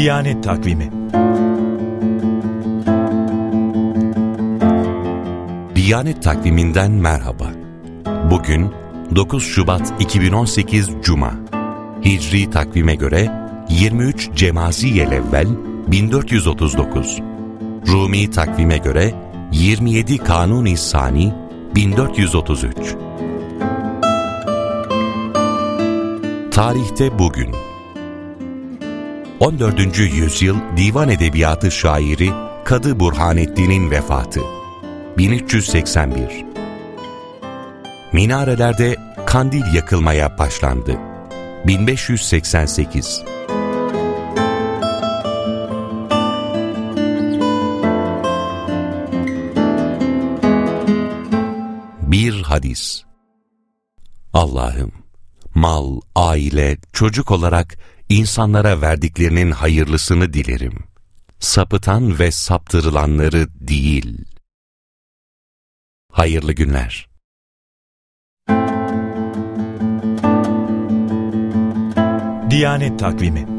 Diyanet Takvimi. Diyanet Takvimi'nden merhaba. Bugün 9 Şubat 2018 Cuma. Hicri takvime göre 23 Cemaziyelevvel 1439. Rumi takvime göre 27 Kanuni Sani 1433. Tarihte bugün 14. yüzyıl divan edebiyatı şairi Kadı Burhanettin'in vefatı 1381. Minarelerde kandil yakılmaya başlandı 1588. Bir hadis. Allah'ım, mal, aile, çocuk olarak insanlara verdiklerinin hayırlısını dilerim. Sapıtan ve saptırılanları değil. Hayırlı günler. Diyanet Takvimi.